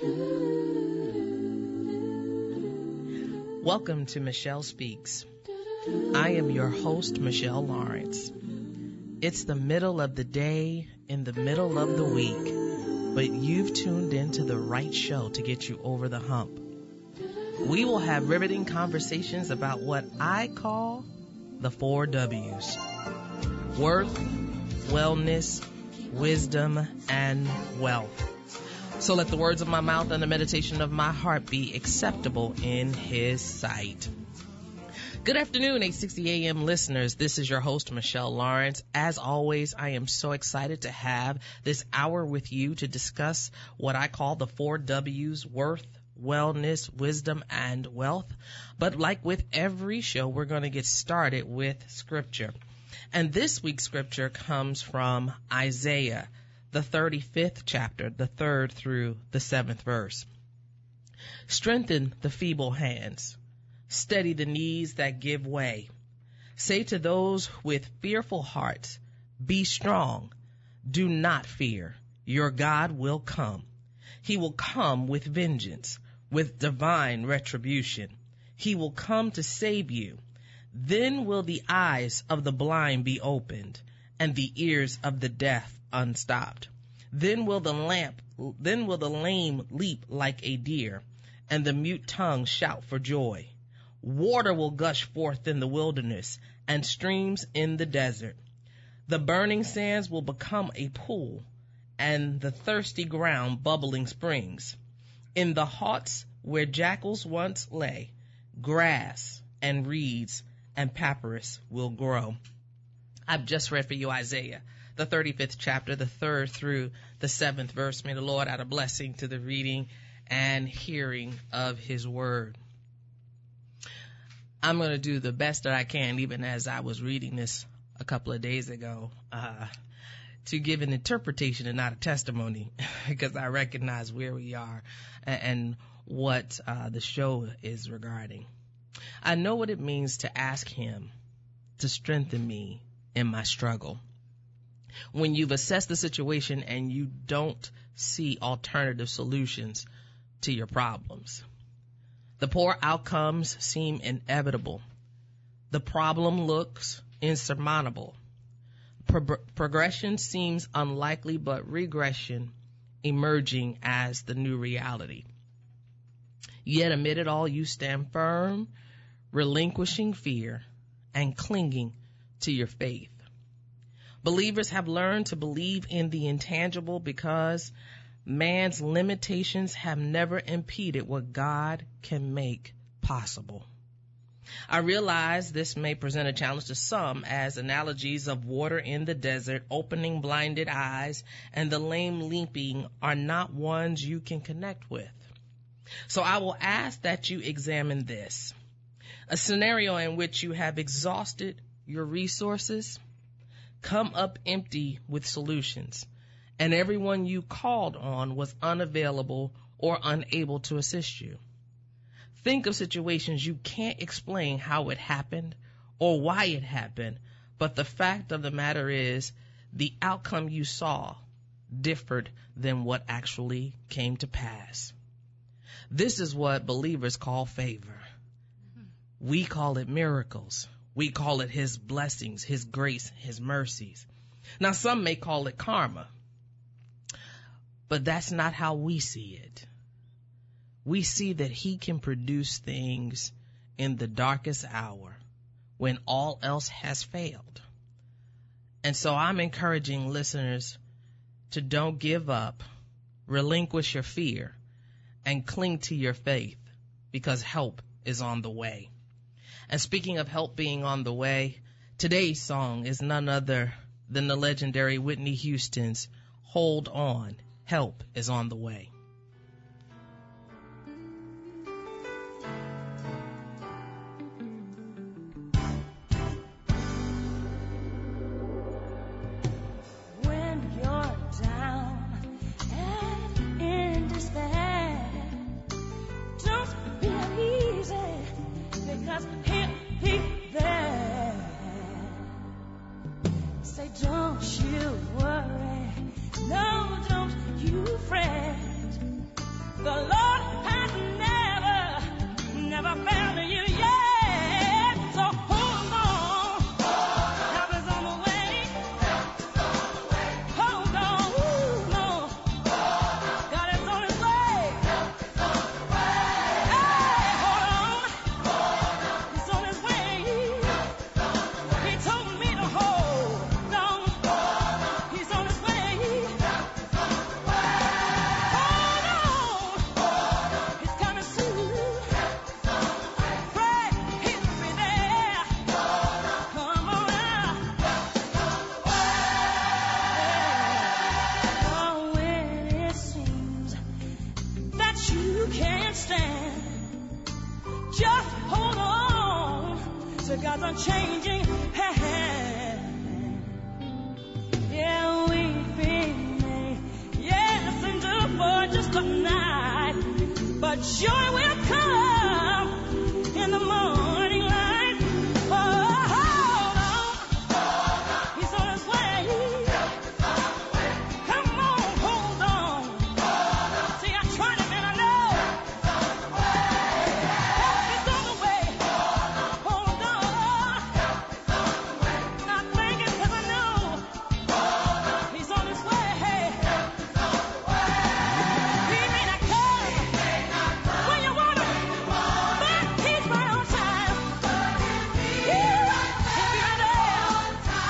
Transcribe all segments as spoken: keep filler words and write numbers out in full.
Welcome to Michelle Speaks. I am your host, Michelle Lawrence. It's the middle of the day in the middle of the week, but you've tuned into the right show to get you over the hump. We will have riveting conversations about what I call the four W's: worth, wellness, wisdom, and wealth. So let the words of my mouth and the meditation of my heart be acceptable in His sight. Good afternoon, eight sixty A M listeners. This is your host, Michelle Lawrence. As always, I am so excited to have this hour with you to discuss what I call the four W's: worth, wellness, wisdom, and wealth. But like with every show, we're going to get started with scripture. And this week's scripture comes from Isaiah, the thirty-fifth chapter, the third through the seventh verse. Strengthen the feeble hands. Steady the knees that give way. Say to those with fearful hearts, be strong. Do not fear. Your God will come. He will come with vengeance, with divine retribution. He will come to save you. Then will the eyes of the blind be opened, and the ears of the deaf unstopped. Then will the lamp, then will the lame leap like a deer, and the mute tongue shout for joy. Water will gush forth in the wilderness, and streams in the desert. The burning sands will become a pool, and the thirsty ground bubbling springs. In the haunts where jackals once lay, grass and reeds and papyrus will grow. I've just read for you Isaiah, the thirty-fifth chapter, the third through the seventh verse. May the Lord add a blessing to the reading and hearing of His word. I'm going to do the best that I can, even as I was reading this a couple of days ago, uh, to give an interpretation and not a testimony, because I recognize where we are and, and what uh, the show is regarding. I know what it means to ask Him to strengthen me in my struggle. When you've assessed the situation and you don't see alternative solutions to your problems. The poor outcomes seem inevitable. The problem looks insurmountable. Pro- progression seems unlikely, but regression emerging as the new reality. Yet amid it all, you stand firm, relinquishing fear and clinging to your faith. Believers have learned to believe in the intangible because man's limitations have never impeded what God can make possible. I realize this may present a challenge to some, as analogies of water in the desert, opening blinded eyes, and the lame leaping are not ones you can connect with. So I will ask that you examine this. A scenario in which you have exhausted your resources, come up empty with solutions, and everyone you called on was unavailable or unable to assist you. Think of situations you can't explain how it happened or why it happened, but the fact of the matter is the outcome you saw differed than what actually came to pass. This is what believers call favor. We call it miracles. We call it His blessings, His grace, His mercies. Now, some may call it karma, but that's not how we see it. We see that He can produce things in the darkest hour when all else has failed. And so I'm encouraging listeners to don't give up, relinquish your fear, and cling to your faith, because help is on the way. And speaking of help being on the way, today's song is none other than the legendary Whitney Houston's Hold On, Help is on the Way. Don't you worry, no, don't you fret. can't stand, just hold on to God's unchanging hand. Yeah, weeping may, yes, endure for just a night, but joy will come in the morning light. Oh, hold on, He's on His way. Come on, hold on. See, I tried Him and I know help is on the way. Hold on, not thinking 'cause I know He's on His way. He may not come when you want Him, but He's right on time. He'll be right there. Oh,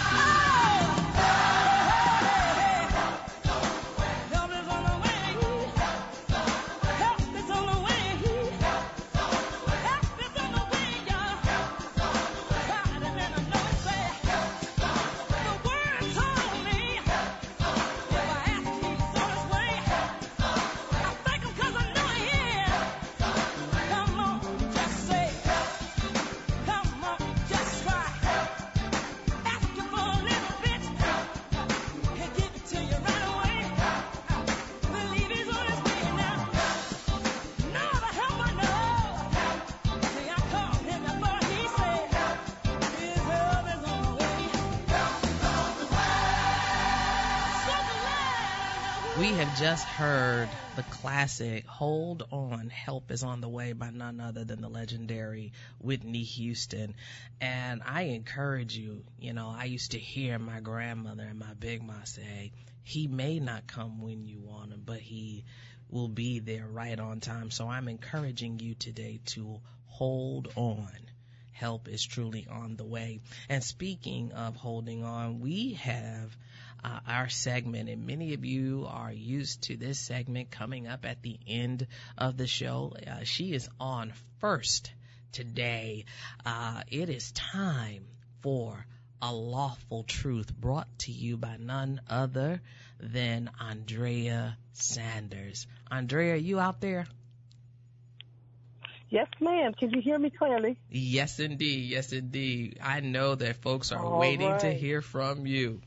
help is on the way. Help is on the way. Help is on the way, y'all. Tried it and I know it's there. The word told me if I ask, He's on His way. I thank Him 'cause I know He is. Come on, just say, come on, just try. Ask Him for a little bit, He'll give it to you right away. Believe He's on His way now. Now the help I know. See, I called Him before He said, His help is on the way. So glad I know. We have just heard the classic Hold On, Help is on the Way by none other than the legendary Whitney Houston. And I encourage you, you know, I used to hear my grandmother and my big ma say, He may not come when you want Him, but He will be there right on time. So I'm encouraging you today to hold on. Help is truly on the way. And speaking of holding on, we have uh, our segment, and many of you are used to this segment coming up at the end of the show. Uh, she is on first today. Uh, it is time for A Lawful Truth, brought to you by none other than Andrea Sanders. Andrea, you out there? Yes, ma'am. Can you hear me clearly? Yes, indeed. Yes, indeed. I know that folks are All waiting to right. hear from you.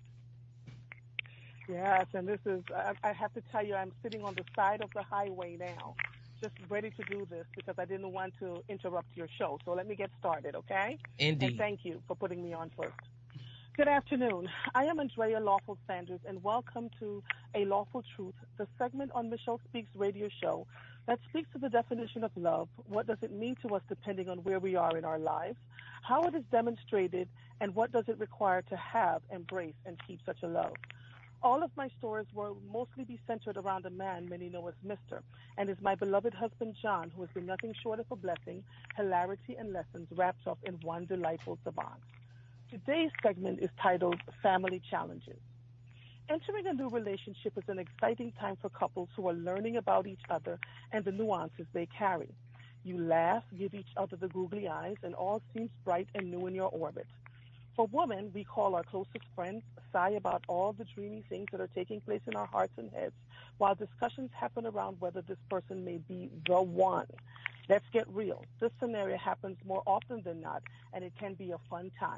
Yes, and this is, I, I have to tell you, I'm sitting on the side of the highway now, just ready to do this because I didn't want to interrupt your show. So let me get started, okay? And Indeed. thank you for putting me on first. Good afternoon. I am Andrea Lawful Sanders, and welcome to A Lawful Truth, the segment on Michelle Speaks radio show that speaks to the definition of love. What does it mean to us depending on where we are in our lives, how it is demonstrated, and what does it require to have, embrace, and keep such a love. All of my stories will mostly be centered around a man many know as Mister, and is my beloved husband John, who has been nothing short of a blessing, hilarity, and lessons wrapped up in one delightful savant. Today's segment is titled Family Challenges. Entering a new relationship is an exciting time for couples who are learning about each other and the nuances they carry. You laugh, give each other the googly eyes, and all seems bright and new in your orbit. For women, we call our closest friends, sigh about all the dreamy things that are taking place in our hearts and heads, while discussions happen around whether this person may be the one. Let's get real. This scenario happens more often than not, and it can be a fun time.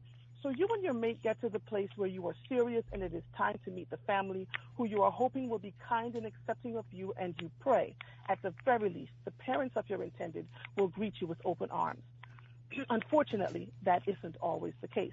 So you and your mate get to the place where you are serious and it is time to meet the family who you are hoping will be kind and accepting of you, and you pray, at the very least, the parents of your intended will greet you with open arms. Unfortunately, that isn't always the case.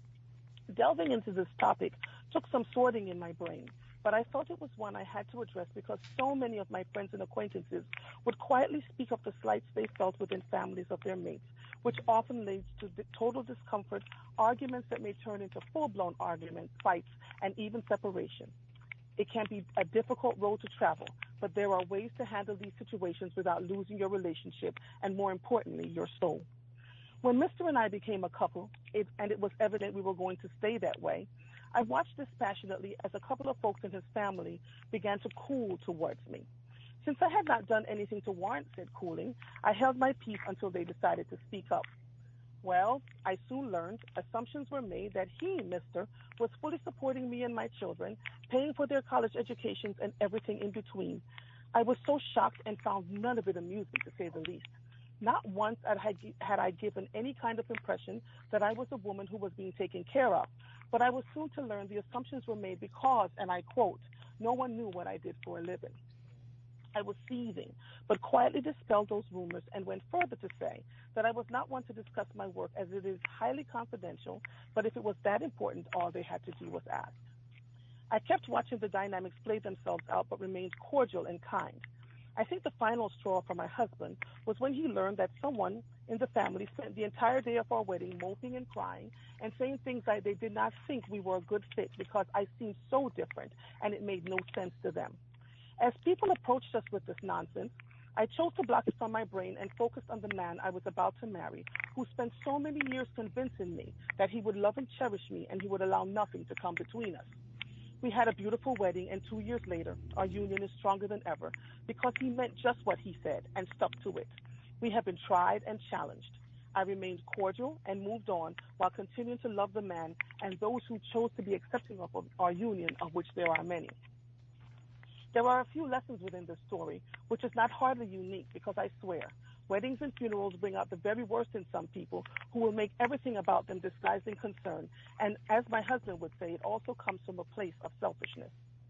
Delving into this topic took some sorting in my brain, but I felt it was one I had to address because so many of my friends and acquaintances would quietly speak of the slights they felt within families of their mates, which often leads to total discomfort, arguments that may turn into full-blown arguments, fights, and even separation. It can be a difficult road to travel, but there are ways to handle these situations without losing your relationship and, more importantly, your soul. When Mister and I became a couple, it, and it was evident we were going to stay that way, I watched dispassionately as a couple of folks in his family began to cool towards me. Since I had not done anything to warrant said cooling, I held my peace until they decided to speak up. Well, I soon learned assumptions were made that he, Mister, was fully supporting me and my children, paying for their college educations and everything in between. I was so shocked and found none of it amusing, to say the least. Not once had I, had I given any kind of impression that I was a woman who was being taken care of, but I was soon to learn the assumptions were made because, and I quote, no one knew what I did for a living. I was seething, but quietly dispelled those rumors and went further to say that I was not one to discuss my work as it is highly confidential, but if it was that important, all they had to do was ask. I kept watching the dynamics play themselves out, but remained cordial and kind. I think the final straw for my husband was when he learned that someone in the family spent the entire day of our wedding moping and crying and saying things like they did not think we were a good fit because I seemed so different and it made no sense to them. As people approached us with this nonsense, I chose to block it from my brain and focused on the man I was about to marry, who spent so many years convincing me that he would love and cherish me and he would allow nothing to come between us. We had a beautiful wedding, and two years later, our union is stronger than ever because he meant just what he said and stuck to it. We have been tried and challenged. I remained cordial and moved on while continuing to love the man and those who chose to be accepting of our union, of which there are many. There are a few lessons within this story, which is not hardly unique because I swear, weddings and funerals bring out the very worst in some people who will make everything about them disguised in concern. And as my husband would say, it also comes from a place of selfishness.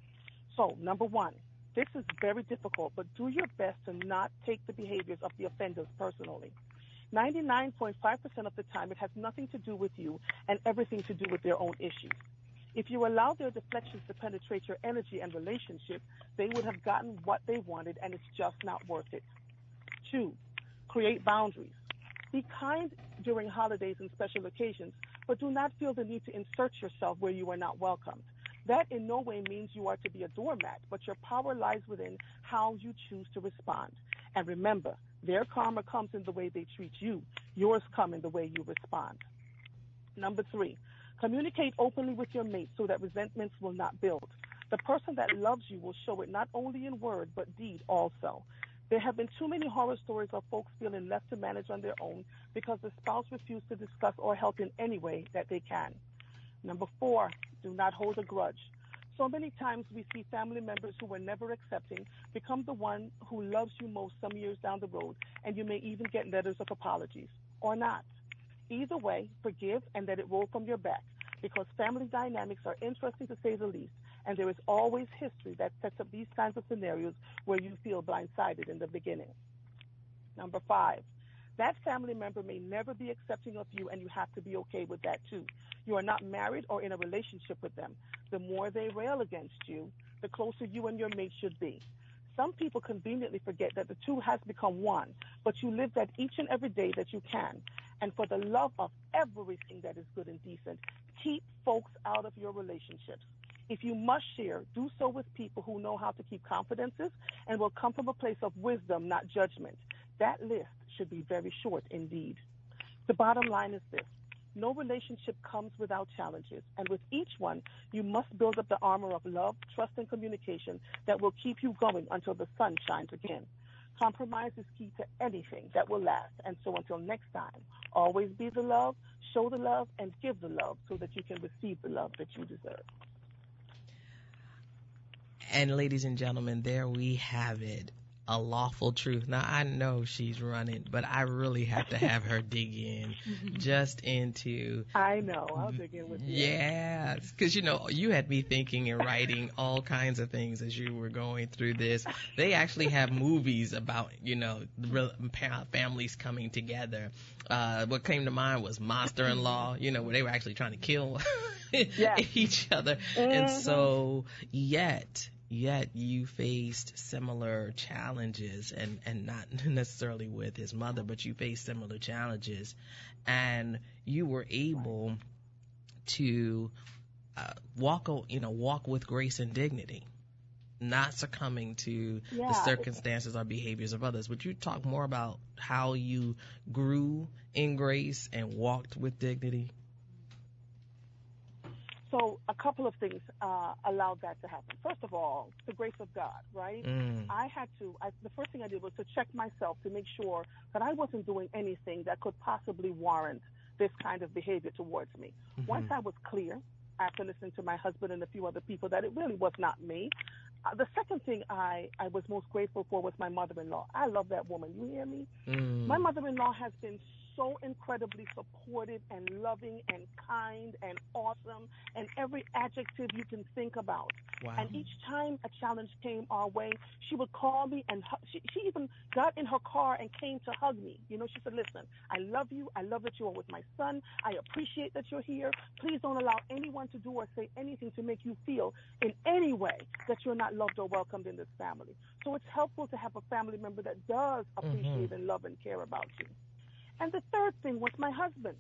So, number one, this is very difficult, but do your best to not take the behaviors of the offenders personally. ninety-nine point five percent of the time, it has nothing to do with you and everything to do with their own issues. If you allow their deflections to penetrate your energy and relationship, they would have gotten what they wanted, and it's just not worth it. Two, create boundaries. Be kind during holidays and special occasions, but do not feel the need to insert yourself where you are not welcomed. That in no way means you are to be a doormat, but your power lies within how you choose to respond. And remember, their karma comes in the way they treat you. Yours come in the way you respond. Number three, communicate openly with your mate so that resentments will not build. The person that loves you will show it not only in word, but deed also. There have been too many horror stories of folks feeling left to manage on their own because the spouse refused to discuss or help in any way that they can. Number four, do not hold a grudge. So many times we see family members who were never accepting become the one who loves you most some years down the road, and you may even get letters of apologies, or not. Either way, forgive and let it roll from your back, because family dynamics are interesting to say the least, and there is always history that sets up these kinds of scenarios where you feel blindsided in the beginning. Number five, that family member may never be accepting of you, and you have to be okay with that too. You are not married or in a relationship with them. The more they rail against you, the closer you and your mate should be. Some people conveniently forget that the two has become one, but you live that each and every day that you can. And for the love of everything that is good and decent, keep folks out of your relationships. If you must share, do so with people who know how to keep confidences and will come from a place of wisdom, not judgment. That list should be very short indeed. The bottom line is this. No relationship comes without challenges, and with each one, you must build up the armor of love, trust, and communication that will keep you going until the sun shines again. Compromise is key to anything that will last, and so until next time, always be the love, show the love, and give the love so that you can receive the love that you deserve. And ladies and gentlemen, there we have it. A lawful truth. Now, I know she's running, but I really have to have her dig in just into. I know. I'll dig in with you. Yeah. Because, you know, you had me thinking and writing all kinds of things as you were going through this. They actually have movies about, you know, families coming together. Uh, what came to mind was Monster-in-Law, you know, where they were actually trying to kill Yes. each other. Mm-hmm. And so, yet, Yet you faced similar challenges, and, and not necessarily with his mother, but you faced similar challenges, and you were able to uh, walk, you know, walk with grace and dignity, not succumbing to Yeah. the circumstances or behaviors of others. Would you talk more about how you grew in grace and walked with dignity? So a couple of things uh, allowed that to happen. First of all, the grace of God, right? Mm. I had to, I, the first thing I did was to check myself to make sure that I wasn't doing anything that could possibly warrant this kind of behavior towards me. Mm-hmm. Once I was clear, after listening to my husband and a few other people, that it really was not me, uh, the second thing I, I was most grateful for was my mother-in-law. I love that woman. You hear me? Mm. My mother-in-law has been so incredibly supportive and loving and kind and awesome and every adjective you can think about. Wow. And each time a challenge came our way, she would call me and hu- she, she even got in her car and came to hug me. You know, she said, listen, I love you. I love that you are with my son. I appreciate that you're here. Please don't allow anyone to do or say anything to make you feel in any way that you're not loved or welcomed in this family. So it's helpful to have a family member that does appreciate Mhm. and love and care about you. And the third thing was my husband.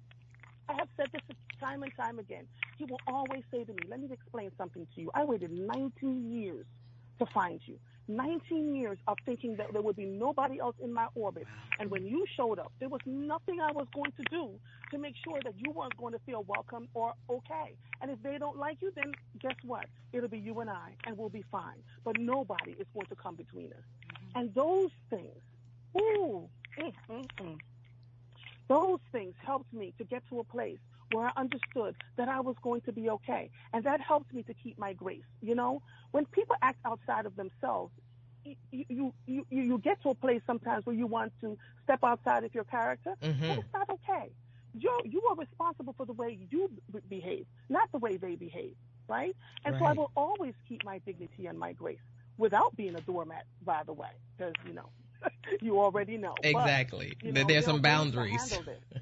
I have said this time and time again. He will always say to me, let me explain something to you. I waited nineteen years to find you. nineteen years of thinking that there would be nobody else in my orbit. Wow. And when you showed up, there was nothing I was going to do to make sure that you weren't going to feel welcome or okay. And if they don't like you, then guess what? It'll be you and I, and we'll be fine. But nobody is going to come between us. Mm-hmm. And those things, ooh, mm, mm, mm. Those things helped me to get to a place where I understood that I was going to be okay. And that helped me to keep my grace. You know, when people act outside of themselves, you, you, you, you get to a place sometimes where you want to step outside of your character, Mhm. and it's not okay. You're, you are responsible for the way you behave, not the way they behave, right? And so I Right. will always keep my dignity and my grace without being a doormat, by the way, because, you know, you already know. Exactly. But, you There- know, There's there are some ways to boundaries. handle this.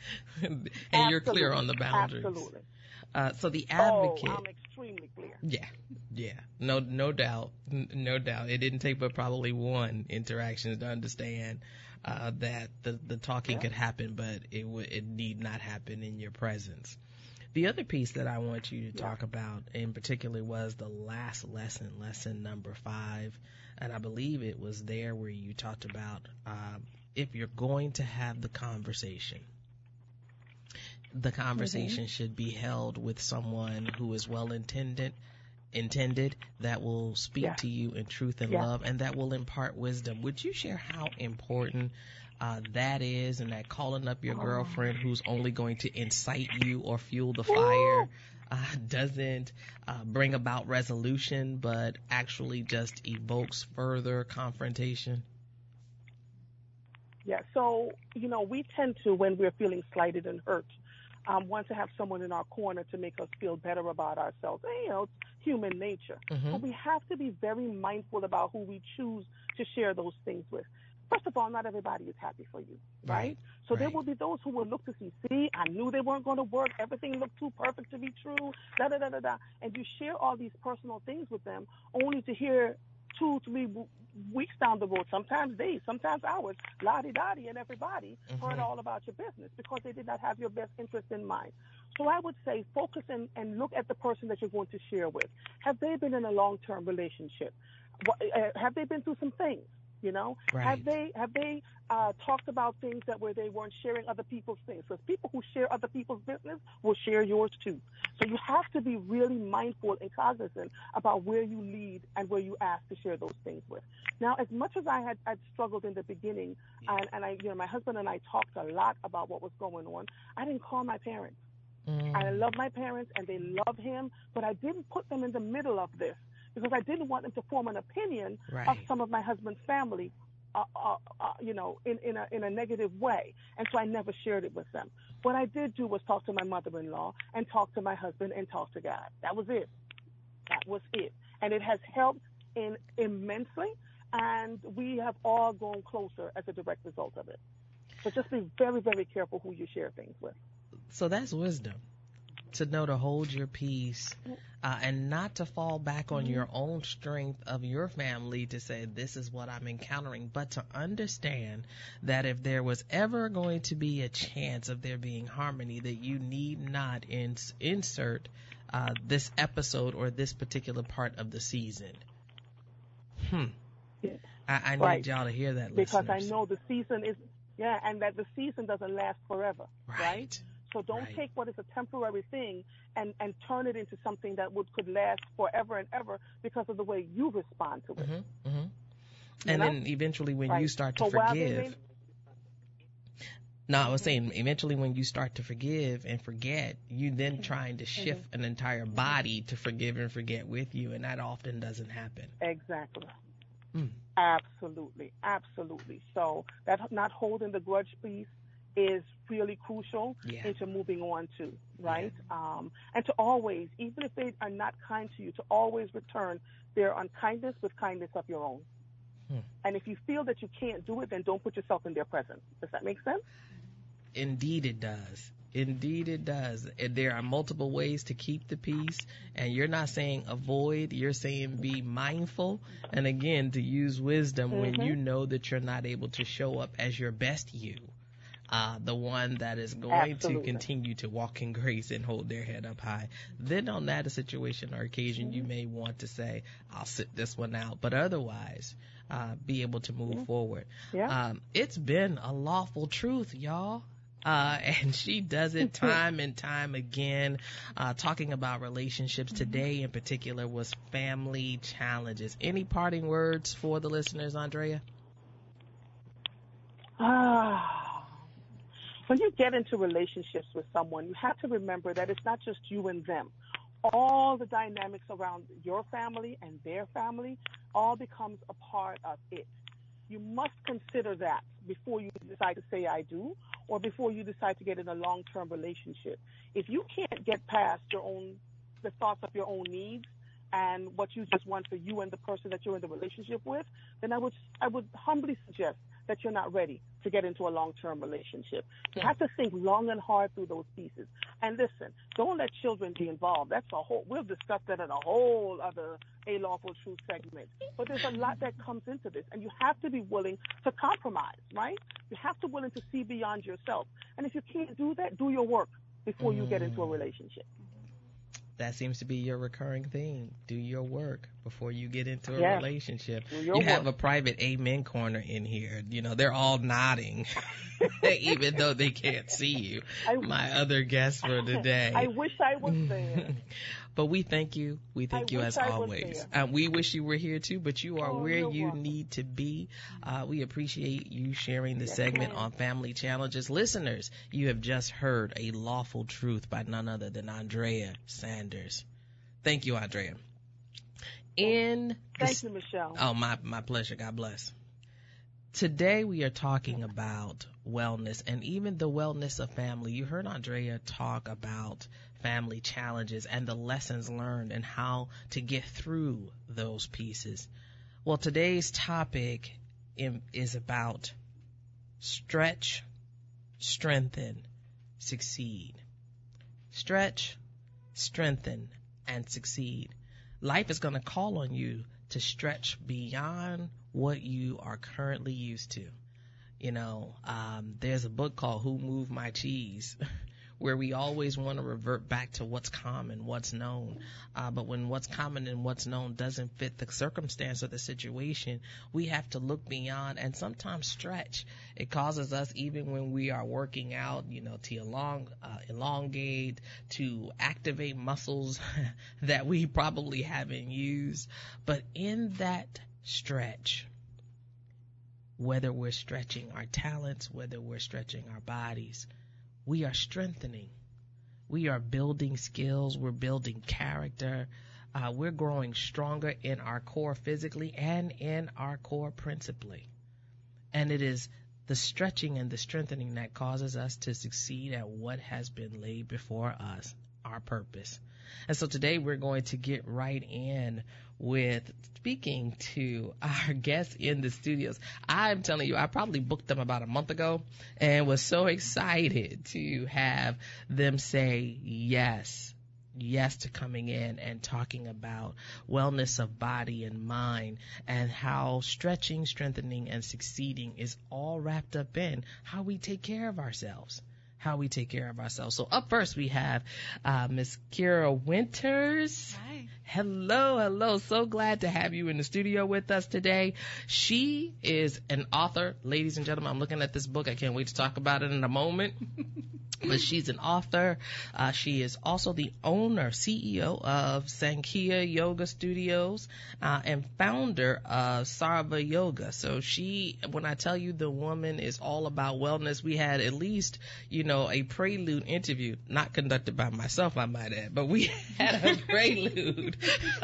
And you're clear on the boundaries. Absolutely. Uh, so the Oh, advocate. I'm extremely clear. Yeah, yeah, no, no doubt, N- no doubt. It didn't take but probably one interaction to understand uh, that the the talking Yeah. could happen, but it would it need not happen in your presence. The other piece that I want you to Yeah. talk about in particular was the last lesson, lesson number five, and I believe it was there where you talked about um, if you're going to have the conversation. The conversation Mm-hmm. should be held with someone who is well intended, intended that will speak Yeah. to you in truth and Yeah. love, and that will impart wisdom. Would you share how important uh, that is, and that calling up your Oh. girlfriend who's only going to incite you or fuel the Woo! fire uh, doesn't uh, bring about resolution, but actually just evokes further confrontation? Yeah, so, you know, we tend to, when we're feeling slighted and hurt, um, want to have someone in our corner to make us feel better about ourselves. And, you know, it's human nature. Mhm. But we have to be very mindful about who we choose to share those things with. First of all, not everybody is happy for you, right? Right, So there right. will be those who will look to see, see, I knew they weren't going to work. Everything looked too perfect to be true, da, da, da, da, da. And you share all these personal things with them only to hear two, three w- weeks down the road, sometimes days, sometimes hours, la-di-da-di, and everybody heard Mhm. all about your business because they did not have your best interest in mind. So I would say focus and, and look at the person that you're going to share with. Have they been in a long-term relationship? What, uh, have they been through some things? You know, Right. have they have they uh, talked about things that where they weren't sharing other people's things? Because people who share other people's business will share yours too. So you have to be really mindful and cognizant about where you lead and where you ask to share those things with. Now, as much as I had I'd struggled in the beginning, and, and I, you know, my husband and I talked a lot about what was going on, I didn't call my parents. Mm. I love my parents and they love him, but I didn't put them in the middle of this because I didn't want them to form an opinion Right. of some of my husband's family, uh, uh, uh, you know, in, in, a, in a negative way. And so I never shared it with them. What I did do was talk to my mother-in-law and talk to my husband and talk to God. That was it. That was it. And it has helped in immensely, and we have all grown closer as a direct result of it. So just be very, very careful who you share things with. So that's wisdom, to know to hold your peace uh, and not to fall back on your own strength of your family to say this is what I'm encountering, but to understand that if there was ever going to be a chance of there being harmony, that you need not ins- insert uh, this episode or this particular part of the season. Hmm. Yeah. I, I need Right. y'all to hear that, Because I listeners. know the season is, yeah, and that the season doesn't last forever, right? Right. So don't Right. take what is a temporary thing and, and turn it into something that would could last forever and ever because of the way you respond to it. Mm-hmm, mm-hmm. You And know? then eventually when Right. you start to So while they forgive, may- No, I was saying eventually when you start to forgive and forget, you then trying to shift an entire body to forgive and forget with you, and that often doesn't happen. Exactly. Mm. Absolutely. Absolutely. So that not holding the grudge piece is really crucial Yeah. into moving on to, right? Um, and to always, even if they are not kind to you, to always return their unkindness with kindness of your own. Hmm. And if you feel that you can't do it, then don't put yourself in their presence. Does that make sense? Indeed it does. Indeed it does. And there are multiple ways to keep the peace, and you're not saying avoid, you're saying be mindful, and again, to use wisdom Mm-hmm. when you know that you're not able to show up as your best you. Uh, the one that is going Absolutely. to continue to walk in grace and hold their head up high. Then on that situation or occasion, you may want to say, I'll sit this one out. But otherwise, uh, be able to move Yeah. forward. Yeah. Um, it's been a lawful truth, y'all. Uh, and she does it time and time again, uh, talking about relationships. Today in particular was family challenges. Any parting words for the listeners, Andrea? Ah. When you get into relationships with someone, you have to remember that it's not just you and them. All the dynamics around your family and their family all becomes a part of it. You must consider that before you decide to say I do, or before you decide to get in a long-term relationship. If you can't get past your own, the thoughts of your own needs and what you just want for you and the person that you're in the relationship with, then I would, I would humbly suggest that you're not ready to get into a long-term relationship. You have to think long and hard through those pieces. And listen, don't let children be involved. That's a whole, we'll discuss that in a whole other A Lawful Truth segment. But there's a lot that comes into this, and you have to be willing to compromise, right? You have to be willing to see beyond yourself. And if you can't do that, do your work before you get into a relationship. That seems to be your recurring theme. Do your work before you get into a Yes. relationship. Do your You have work. a private amen corner in here. You know, they're all nodding, even though they can't see you. I- My other guests for today. I wish I was there. But we thank you. We thank I you wish as I was always. there. Uh, we wish you were here too, but you are Oh, where you're you welcome. need to be. Uh, we appreciate you sharing the Yes, segment ma'am. on family challenges. Listeners, you have just heard A Lawful Truth by none other than Andrea Sanders. Thank you, Andrea. In the Thank you, Michelle. Oh, my, my pleasure. God bless. Today we are talking about wellness and even the wellness of family. You heard Andrea talk about family challenges and the lessons learned and how to get through those pieces. Well, today's topic in, is about stretch, strengthen, succeed. Stretch, strengthen, and succeed. Life is going to call on you to stretch beyond what you are currently used to. You know, um, there's a book called Who Moved My Cheese, where we always want to revert back to what's common, what's known. Uh, but when what's common and what's known doesn't fit the circumstance or the situation, we have to look beyond and sometimes stretch. It causes us, even when we are working out, you know, to elong, uh, elongate, to activate muscles that we probably haven't used. But in that stretch, whether we're stretching our talents, whether we're stretching our bodies, we are strengthening. We are building skills. We're building character. Uh, we're growing stronger in our core physically and in our core principally. And it is the stretching and the strengthening that causes us to succeed at what has been laid before us, our purpose. And so today we're going to get right in with speaking to our guests in the studios. I'm telling you, I probably booked them about a month ago and was so excited to have them say yes. Yes to coming in and talking about wellness of body and mind and how stretching, strengthening, and succeeding is all wrapped up in how we take care of ourselves. how we take care of ourselves. So up first we have uh, Miss Kira Winters. Hi. Hello, hello. So glad to have you in the studio with us today. She is an author. Ladies and gentlemen, I'm looking at this book. I can't wait to talk about it in a moment. But she's an author. Uh, she is also the owner, C E O of Sankhya Yoga Studios, uh, and founder of Sarva Yoga. So she, when I tell you the woman is all about wellness, we had at least, you know, a prelude interview, not conducted by myself, I might add, but we had a prelude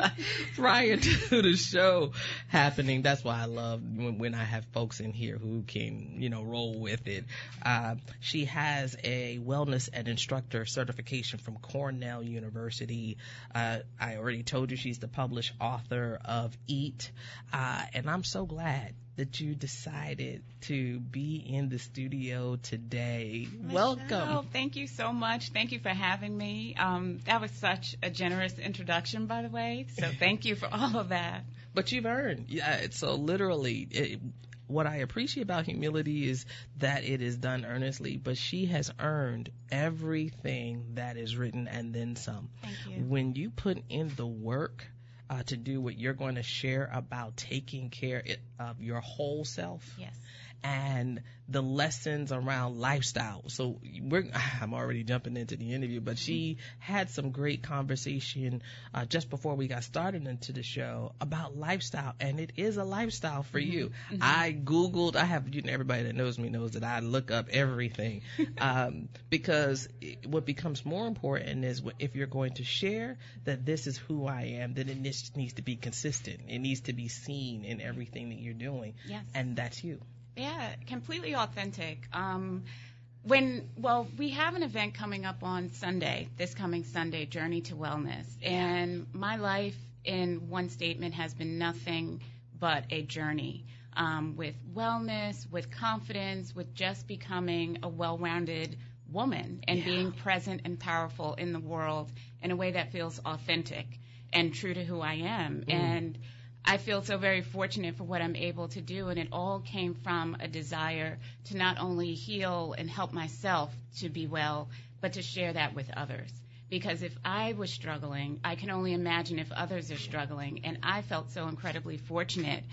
prior to the show happening. That's why I love when, when I have folks in here who can, you know, roll with it. Uh, she has a wellness and instructor certification from Cornell University. Uh, I already told you she's the published author of Eat. Uh, and I'm so glad that you decided to be in the studio today. Michelle, Welcome. thank you so much. Thank you for having me. Um, that was such a generous introduction, by the way. So thank you for all of that. But you've earned. Yeah, so literally, it, what I appreciate about humility is that it is done earnestly, but she has earned everything that is written and then some. Thank you. When you put in the work uh, to do what you're going to share about taking care of your whole self, Yes. and the lessons around lifestyle. So we're, I'm already jumping into the interview, but she had some great conversation uh, just before we got started into the show about lifestyle, and it is a lifestyle for you. Mm-hmm. I Googled, I have, you know, everybody that knows me knows that I look up everything um, because it, what becomes more important is what, if you're going to share that this is who I am, then it needs to be consistent. It needs to be seen in everything that you're doing, Yes. and that's you. Yeah, completely authentic. Um, when, well, we have an event coming up on Sunday, this coming Sunday, Journey to Wellness. And my life in one statement has been nothing but a journey um, with wellness, with confidence, with just becoming a well-rounded woman and Yeah. being present and powerful in the world in a way that feels authentic and true to who I am. Mm. And I feel so very fortunate for what I'm able to do, and it all came from a desire to not only heal and help myself to be well, but to share that with others. Because if I was struggling, I can only imagine if others are struggling, and I felt so incredibly fortunate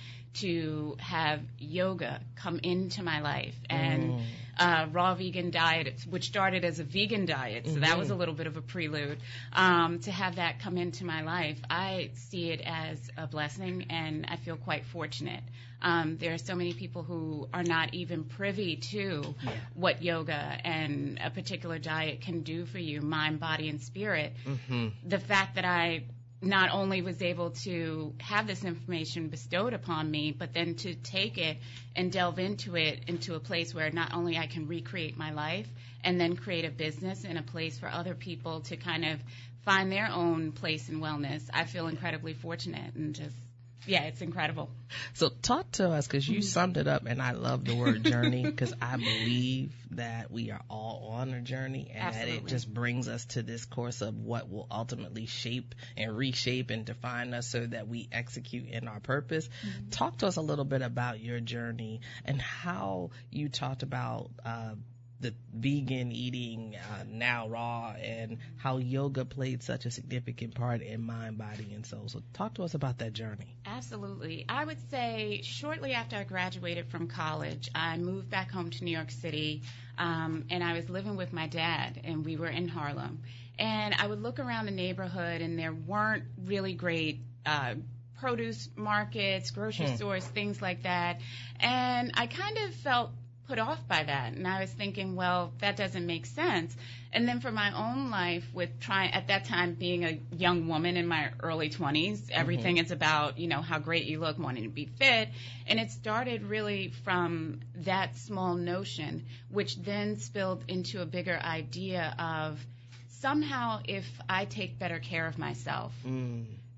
to have yoga come into my life and Mm. uh, raw vegan diet, which started as a vegan diet, so that was a little bit of a prelude. Um, to have that come into my life, I see it as a blessing, and I feel quite fortunate. Um, there are so many people who are not even privy to Yeah. what yoga and a particular diet can do for you, mind, body, and spirit. Mm-hmm. The fact that I not only was able to have this information bestowed upon me, but then to take it and delve into it into a place where not only I can recreate my life and then create a business and a place for other people to kind of find their own place in wellness, I feel incredibly fortunate and just, yeah, it's incredible. So talk to us, because you summed it up, and I love the word journey, because I believe that we are all on a journey, and that it Absolutely. just brings us to this course of what will ultimately shape and reshape and define us so that we execute in our purpose. Mm-hmm. Talk to us a little bit about your journey and how you talked about uh, the vegan eating uh, now raw, and how yoga played such a significant part in mind, body, and soul. So talk to us about that journey. Absolutely. I would say shortly after I graduated from college, I moved back home to New York City, um, and I was living with my dad, and we were in Harlem. And I would look around the neighborhood, and there weren't really great uh, produce markets, grocery Hmm. stores, things like that. And I kind of felt put off by that, and I was thinking, well, that doesn't make sense. And then for my own life, with trying at that time being a young woman in my early twenties, everything is about, you know, how great you look, wanting to be fit, and it started really from that small notion, which then spilled into a bigger idea of somehow if I take better care of myself, Mm.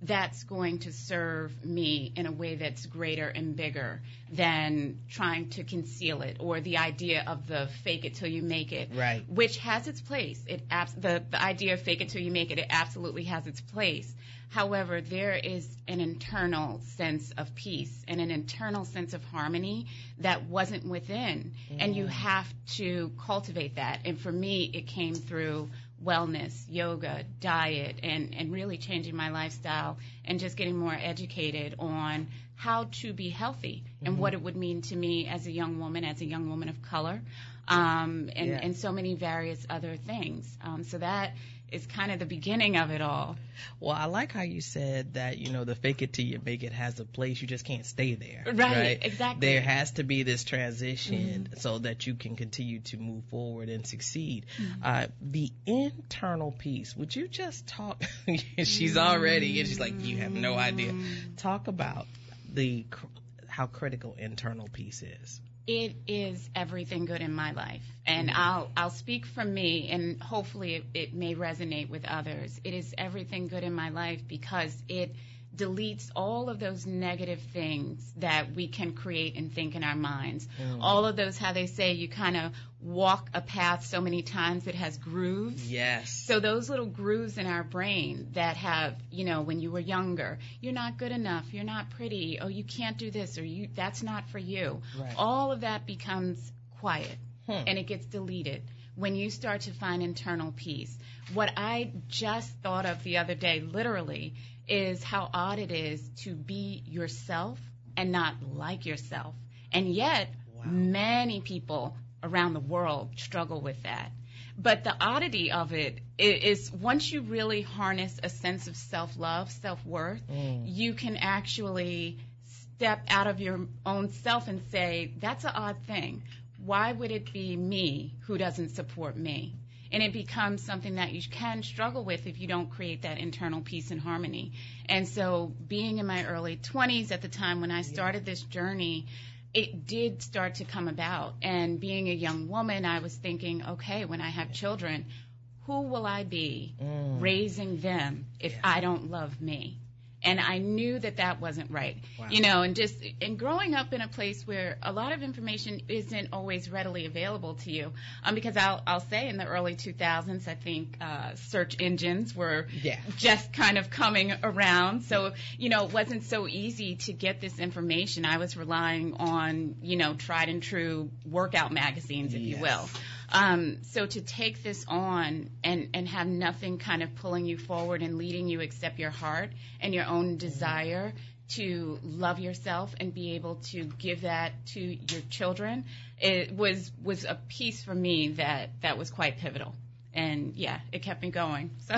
that's going to serve me in a way that's greater and bigger than trying to conceal it, or the idea of the fake it till you make it, Right. which has its place. It abs- the, the idea of fake it till you make it, it absolutely has its place. However, there is an internal sense of peace and an internal sense of harmony that wasn't within, and you have to cultivate that. And for me, it came through wellness, yoga, diet, and, and really changing my lifestyle and just getting more educated on how to be healthy and what it would mean to me as a young woman, as a young woman of color, um, and, Yeah. and so many various other things. Um, so that is kind of the beginning of it all. Well, I like how you said that, you know, the fake it till you make it has a place. You just can't stay there. Right, exactly. There has to be this transition so that you can continue to move forward and succeed. Uh, the internal piece, would you just talk? She's already, and she's like, you have no idea. Talk about the cr- how critical internal peace is. It is everything good in my life, and I'll I'll speak from me, and hopefully it, it may resonate with others. It is everything good in my life because it deletes all of those negative things that we can create and think in our minds. All of those, how they say, you kind of walk a path so many times it has grooves. Yes. So those little grooves in our brain that have, you know, when you were younger, you're not good enough, you're not pretty, oh, you can't do this, or you that's not for you. Right. All of that becomes quiet, Hmm. and it gets deleted when you start to find internal peace. What I just thought of the other day, literally, is how odd it is to be yourself and not like yourself. And yet, Wow. many people around the world struggle with that. But the oddity of it i- is once you really harness a sense of self-love, self-worth, Mm. you can actually step out of your own self and say, that's an odd thing. Why would it be me who doesn't support me? And it becomes something that you can struggle with if you don't create that internal peace and harmony. And so being in my early twenties at the time when I started this journey, it did start to come about. And being a young woman, I was thinking, okay, when I have children, who will I be Mm. raising them if Yeah. I don't love me? And I knew that that wasn't right. Wow. You know, and just and growing up in a place where a lot of information isn't always readily available to you. Um, because I'll I'll say in the early two thousands, I think uh, search engines were Yeah. just kind of coming around. So, you know, it wasn't so easy to get this information. I was relying on, you know, tried and true workout magazines, if you Yes. will. Um, so to take this on and, and have nothing kind of pulling you forward and leading you except your heart and your own desire to love yourself and be able to give that to your children, it was was a piece for me that, that was quite pivotal. And, yeah, it kept me going. So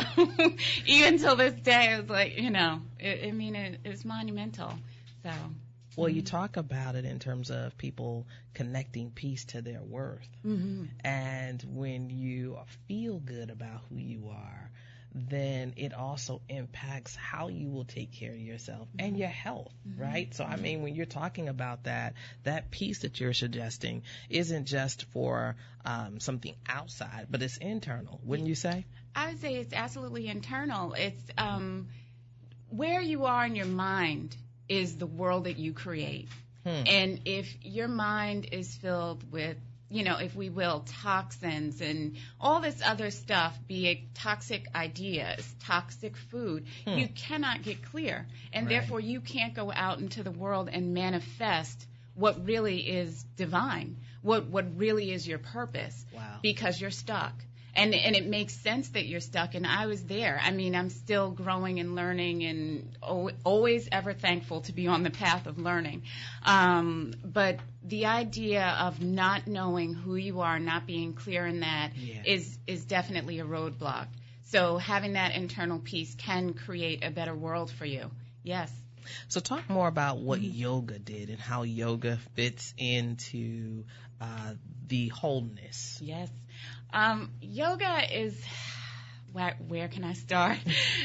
even till this day, I was like, you know, it, I mean, it, it's monumental. So. Well, you talk about it in terms of people connecting peace to their worth. Mm-hmm. And when you feel good about who you are, then it also impacts how you will take care of yourself and your health, right? So, I mean, when you're talking about that, that peace that you're suggesting isn't just for um, something outside, but it's internal, wouldn't you say? I would say it's absolutely internal. It's um, where you are in your mind is the world that you create. Hmm. And if your mind is filled with, you know, if we will, toxins and all this other stuff, be it toxic ideas, toxic food, Hmm. you cannot get clear. And Right. therefore you can't go out into the world and manifest what really is divine, what, what really is your purpose. Wow. Because you're stuck. And and it makes sense that you're stuck, and I was there. I mean, I'm still growing and learning, and al- always ever thankful to be on the path of learning. Um, but the idea of not knowing who you are, not being clear in that, Yeah. is is definitely a roadblock. So having that internal peace can create a better world for you. Yes. So talk more about what yoga did and how yoga fits into uh, the wholeness. Yes. Um, yoga is, where, where can I start?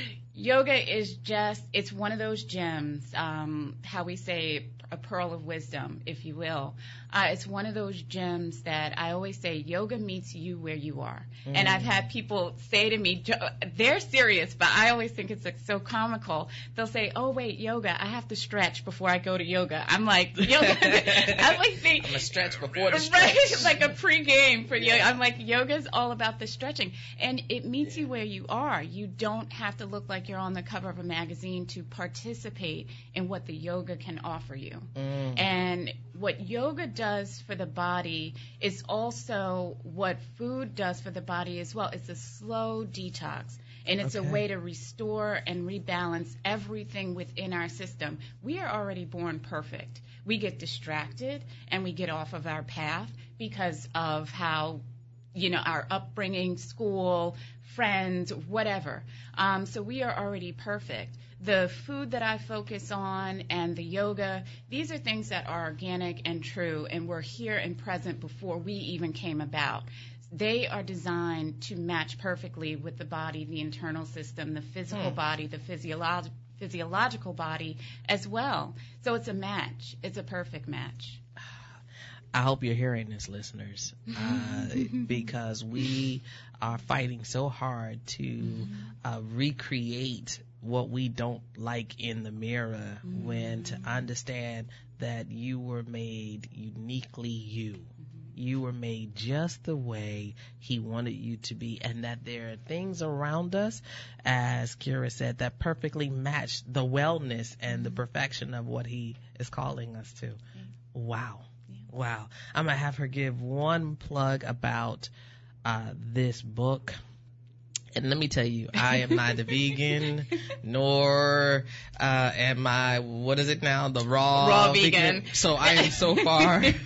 Yoga is just, it's one of those gems, um, how we say a pearl of wisdom, if you will. Uh, it's one of those gems that I always say, yoga meets you where you are. Mm. And I've had people say to me, Jo- they're serious, but I always think it's like so comical. They'll say, oh, wait, yoga, I have to stretch before I go to yoga. I'm like, yoga, I'm like, see, I'm going to stretch before the right, stretch. like a pre-game for Yeah. yoga. I'm like, yoga's all about the stretching. And it meets you where you are. You don't have to look like you're on the cover of a magazine to participate in what the yoga can offer you. Mm. And what yoga does for the body is also what food does for the body as well. It's a slow detox. And it's Okay. a way to restore and rebalance everything within our system. We are already born perfect. We get distracted and we get off of our path because of how, you know, our upbringing, school, friends, whatever. Um, so we are already perfect. The food that I focus on and the yoga, these are things that are organic and true and were here and present before we even came about. They are designed to match perfectly with the body, the internal system, the physical Hmm. body, the physiolog- physiological body as well. So it's a match. It's a perfect match. I hope you're hearing this, listeners, uh, because we are fighting so hard to uh, recreate what we don't like in the mirror, when to understand that you were made uniquely you. You were made just the way he wanted you to be, and that there are things around us, as Kira said, that perfectly match the wellness and the perfection of what he is calling us to. Wow. Wow. I'm going to have her give one plug about uh, this book. And let me tell you, I am not a vegan, nor uh, am I, what is it now, the raw, Raw vegan. So I am so far. Yes,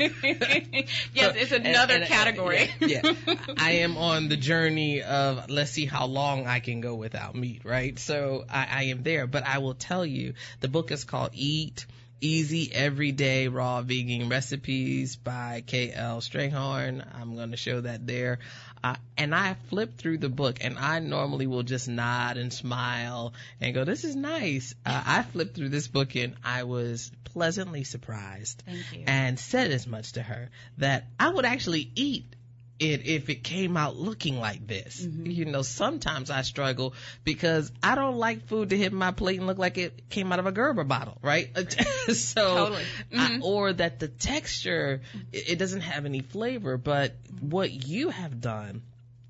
it's another And- and- category. Yeah, yeah. I am on the journey of, let's see how long I can go without meat, right? So I, I am there. But I will tell you, the book is called Eat Easy Everyday Raw Vegan Recipes by K L Strayhorn. I'm going to show that there. Uh, and I flipped through the book, and I normally will just nod and smile and go, this is nice. Uh, I flipped through this book, and I was pleasantly surprised. Thank you. And said as much to her that I would actually eat it if it came out looking like this. Mm-hmm. You know, sometimes I struggle because I don't like food to hit my plate and look like it came out of a Gerber bottle, right? so, Totally. Mm-hmm. I, or that the texture, it, it doesn't have any flavor. But what you have done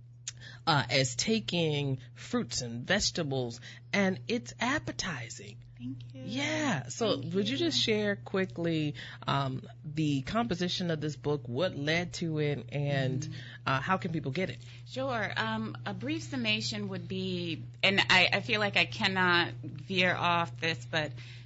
uh, is taking fruits and vegetables, and it's appetizing. Thank you. Yeah. So Thank would you you. just share quickly um, the composition of this book, what led to it, and uh, how can people get it? Sure. Um, a brief summation would be, and I, I feel like I cannot veer off this, but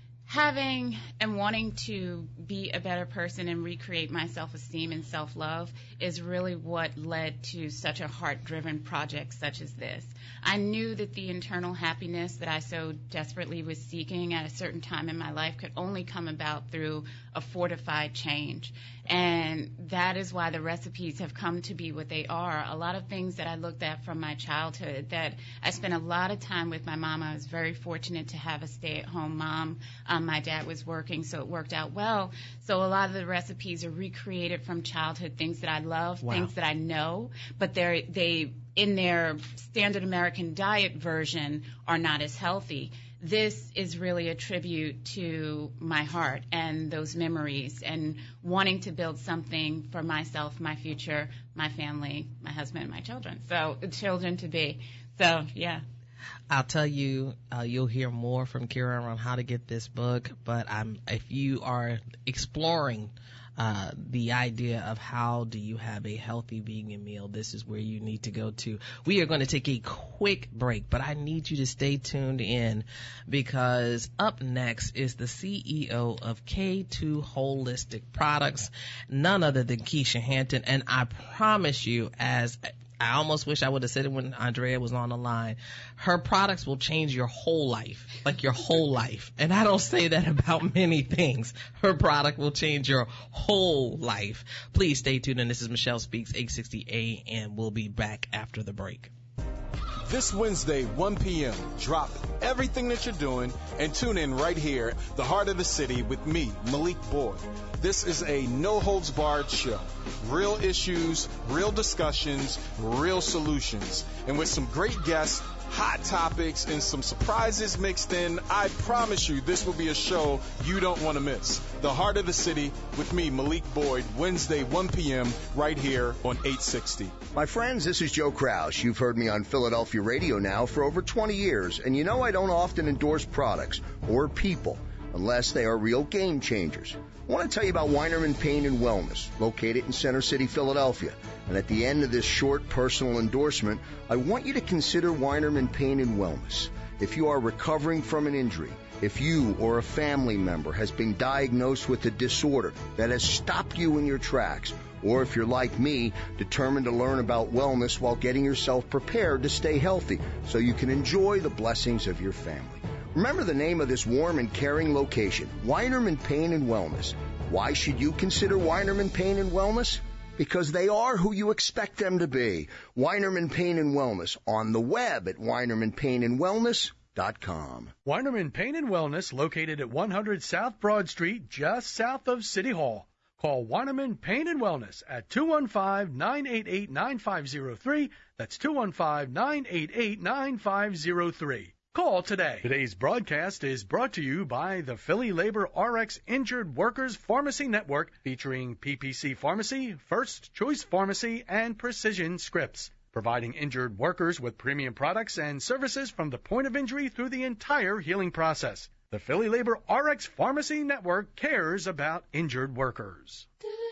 having and wanting to be a better person and recreate my self-esteem and self-love is really what led to such a heart-driven project such as this. I knew that the internal happiness that I so desperately was seeking at a certain time in my life could only come about through a fortified change. And that is why the recipes have come to be what they are. A lot of things that I looked at from my childhood, that I spent a lot of time with my mom. I was very fortunate to have a stay-at-home mom. Um, my dad was working, so it worked out well. So a lot of the recipes are recreated from childhood, things that I love, Wow. things that I know, but they're, they, in their standard American diet version, are not as healthy. This is really a tribute to my heart and those memories and wanting to build something for myself, my future, my family, my husband, and my children. So, children to be. So, yeah. I'll tell you, uh, you'll hear more from Kira on how to get this book, but I'm, if you are exploring uh, the idea of how do you have a healthy vegan meal, this is where you need to go to. We are going to take a quick break, but I need you to stay tuned in, because up next is the C E O of K two Holistic Products, none other than Keisha Hampton. And I promise you, as I almost wish I would have said it when Andrea was on the line, her products will change your whole life, like your whole life. And I don't say that about many things. Her product will change your whole life. Please stay tuned. And this is Michelle Speaks, eight sixty A M. We'll be back after the break. This Wednesday, one p.m., drop everything that you're doing and tune in right here, the heart of the city, with me, Malik Boyd. This is a no-holds-barred show. Real issues, real discussions, real solutions. And with some great guests, hot topics, and some surprises mixed in, I promise you this will be a show you don't want to miss. The Heart of the City with me, Malik Boyd, Wednesday, one p.m., right here on eight sixty. My friends, this is Joe Kraus. You've heard me on Philadelphia radio now for over twenty years, and you know I don't often endorse products or people unless they are real game changers. I want to tell you about Weinerman Pain and Wellness, located in Center City, Philadelphia. And at the end of this short personal endorsement, I want you to consider Weinerman Pain and Wellness. If you are recovering from an injury, if you or a family member has been diagnosed with a disorder that has stopped you in your tracks, or if you're like me, determined to learn about wellness while getting yourself prepared to stay healthy so you can enjoy the blessings of your family. Remember the name of this warm and caring location, Weinerman Pain and Wellness. Why should you consider Weinerman Pain and Wellness? Because they are who you expect them to be. Weinerman Pain and Wellness, on the web at weinerman pain and wellness dot com. Weinerman Pain and Wellness, located at one hundred South Broad Street, just south of City Hall. Call Weinerman Pain and Wellness at two one five, nine eight eight, nine five zero three. That's two one five, nine eight eight, nine five zero three. Call today. Today's broadcast is brought to you by the Philly Labor R X Injured Workers Pharmacy Network, featuring P P C Pharmacy, First Choice Pharmacy, and Precision Scripts, providing injured workers with premium products and services from the point of injury through the entire healing process. The Philly Labor R X Pharmacy Network cares about injured workers.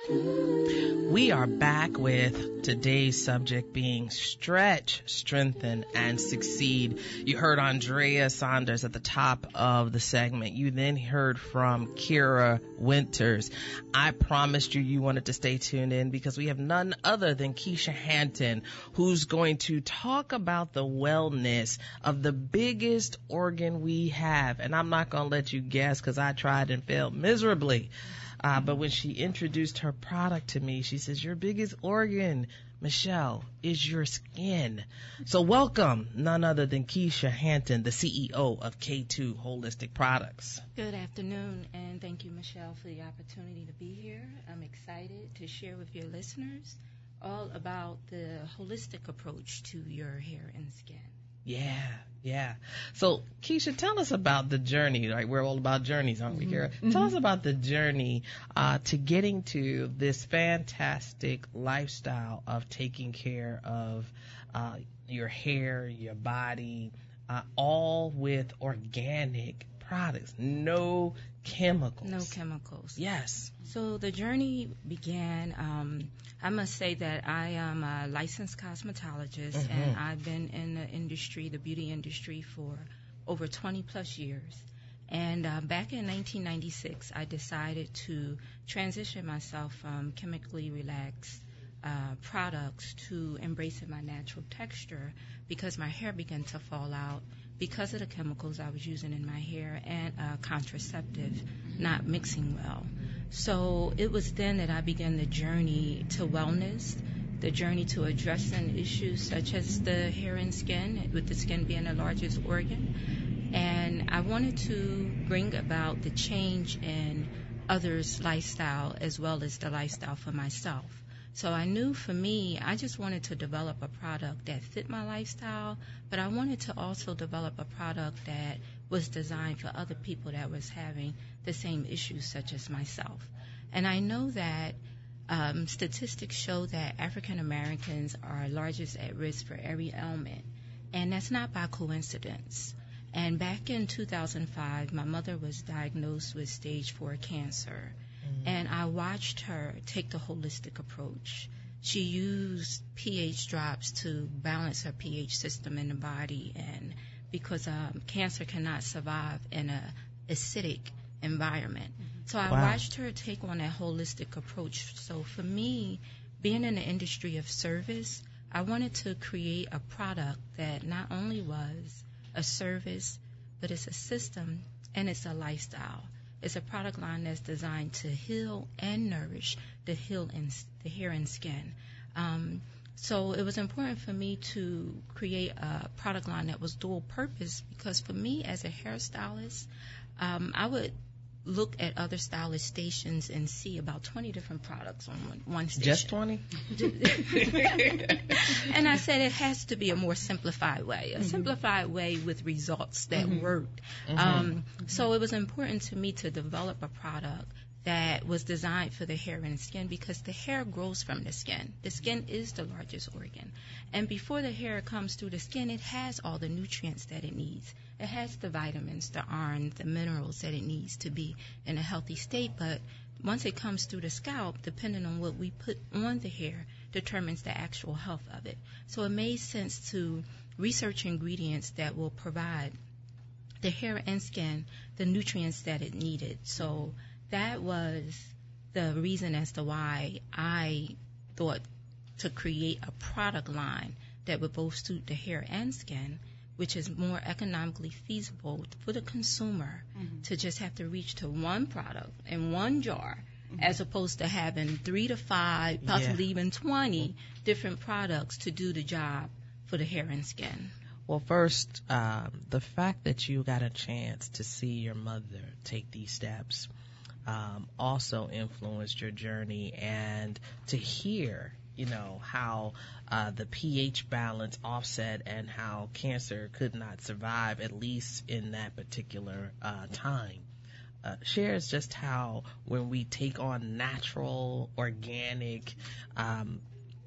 We are back with today's subject being stretch, strengthen, and succeed. You heard Andrea Saunders at the top of the segment. You then heard from Kira Winters. I promised you you wanted to stay tuned in because we have none other than Keisha Hanton, who's going to talk about the wellness of the biggest organ we have. And I'm not going to let you guess because I tried and failed miserably. Uh, but when she introduced her product to me, she says, your biggest organ, Michelle, is your skin. So welcome, none other than Keisha Hanton, the C E O of K two Holistic Products. Good afternoon, and thank you, Michelle, for the opportunity to be here. I'm excited to share with your listeners all about the holistic approach to your hair and skin. Yeah, yeah. So, Keisha, tell us about the journey. Right, we're all about journeys, aren't we, Kira? Mm-hmm. Tell us about the journey uh, to getting to this fantastic lifestyle of taking care of uh, your hair, your body, uh, all with organic products, no chemicals. No chemicals. Yes. So the journey began, um, I must say that I am a licensed cosmetologist, mm-hmm. and I've been in the industry, the beauty industry, for over twenty plus years. And uh, back in nineteen ninety-six, I decided to transition myself from chemically relaxed uh, products to embracing my natural texture because my hair began to fall out because of the chemicals I was using in my hair and uh, contraceptive not mixing well. So it was then that I began the journey to wellness, the journey to addressing issues such as the hair and skin, with the skin being the largest organ. And I wanted to bring about the change in others' lifestyle as well as the lifestyle for myself. So I knew for me, I just wanted to develop a product that fit my lifestyle, but I wanted to also develop a product that was designed for other people that was having the same issues such as myself. And I know that um, statistics show that African Americans are largest at risk for every ailment, and that's not by coincidence. And back in two thousand five, my mother was diagnosed with stage four cancer. And I watched her take the holistic approach. She used pH drops to balance her pH system in the body, and because um, cancer cannot survive in a acidic environment. So I Wow. watched her take on that holistic approach. So for me, being in the industry of service, I wanted to create a product that not only was a service, but it's a system and it's a lifestyle. It's a product line that's designed to heal and nourish the, heal and, the hair and skin. Um, So it was important for me to create a product line that was dual purpose, because for me as a hairstylist, um, I would look at other stylist stations and see about twenty different products on one, one station. Just twenty? And I said it has to be a more simplified way, a Mm-hmm. simplified way with results that Mhm. worked. Mhm. Um, so it was important to me to develop a product that was designed for the hair and skin, because the hair grows from the skin. The skin is the largest organ. And before the hair comes through the skin, it has all the nutrients that it needs. It has the vitamins, the iron, the minerals that it needs to be in a healthy state. But once it comes through the scalp, depending on what we put on the hair, determines the actual health of it. So it made sense to research ingredients that will provide the hair and skin the nutrients that it needed. So that was the reason as to why I thought to create a product line that would both suit the hair and skin, which is more economically feasible for the consumer Mm-hmm. to just have to reach to one product in one jar, as opposed to having three to five, possibly Yeah. even twenty different products to do the job for the hair and skin. Well, first, um, the fact that you got a chance to see your mother take these steps um, also influenced your journey, and to hear, you know, how uh, the pH balance offset and how cancer could not survive, at least in that particular uh, time. Uh, shares just how when we take on natural, organic um,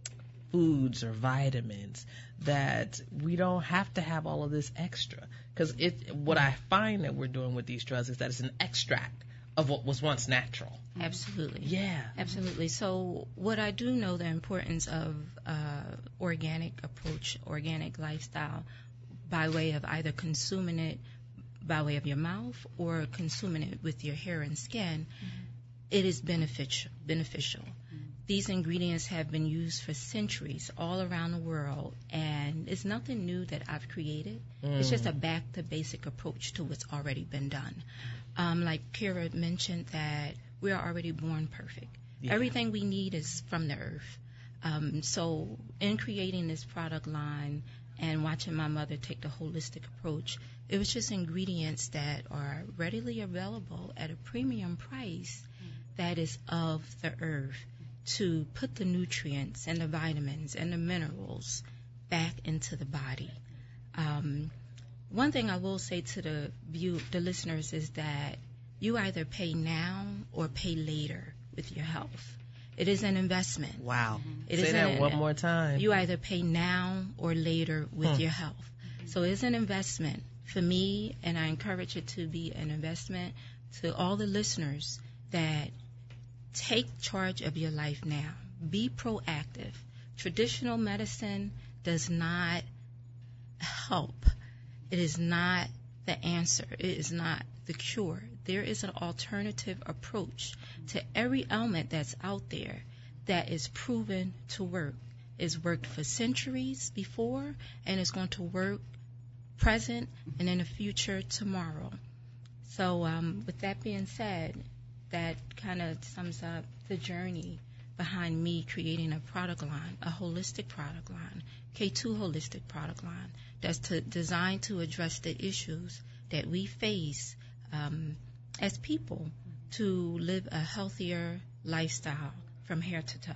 foods or vitamins, that we don't have to have all of this extra. Because it, what I find that we're doing with these drugs is that it's an extract of what was once natural. Absolutely. Yeah. Absolutely. So what I do know the importance of uh, organic approach, organic lifestyle, by way of either consuming it by way of your mouth or consuming it with your hair and skin, mm-hmm. it is beneficial. beneficial. Mm-hmm. These ingredients have been used for centuries all around the world, and it's nothing new that I've created. Mm. It's just a back-to-basic approach to what's already been done. Um, like Kira mentioned, that we are already born perfect. Yeah. Everything we need is from the earth. Um, so in creating this product line and watching my mother take the holistic approach, it was just ingredients that are readily available at a premium price that is of the earth, to put the nutrients and the vitamins and the minerals back into the body. Um, one thing I will say to the view, the listeners, is that you either pay now or pay later with your health. It is an investment. Wow. It Say is that an, one more time. You either pay now or later with hmm. your health. So it's an investment for me, and I encourage it to be an investment to all the listeners, that take charge of your life now. Be proactive. Traditional medicine does not help. It is not the answer. It is not the cure. There is an alternative approach to every ailment that's out there that is proven to work. It's worked for centuries before, and it's going to work present and in the future tomorrow. So um, with that being said, that kind of sums up the journey behind me creating a product line, a holistic product line, K two holistic product line, that's to, designed to address the issues that we face um, as people to live a healthier lifestyle from hair to toe.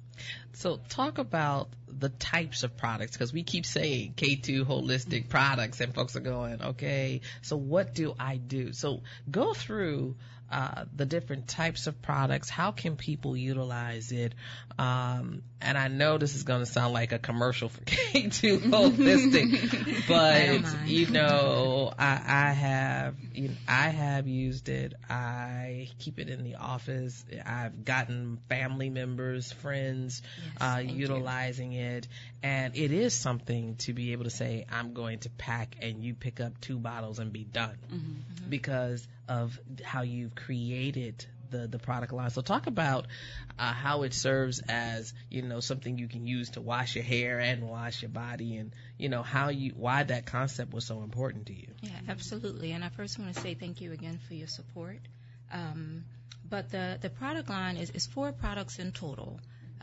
So talk about the types of products, because we keep saying K two holistic products, and folks are going, okay, so what do I do? So go through uh, the different types of products. How can people utilize it? Um, and I know this is going to sound like a commercial for K two holistic, but you know, I, I have, you know, I have used it. I keep it in the office. I've gotten family members, friends, yes, uh, utilizing you. it, and it is something to be able to say, I'm going to pack, and you pick up two bottles and be done, mm-hmm, mm-hmm. because of how you've created the, the product line. So talk about uh, how it serves as, you know, something you can use to wash your hair and wash your body, and, you know, how you, why that concept was so important to you. Yeah, absolutely. And I first want to say thank you again for your support. Um, but the, the product line is, is four products in total.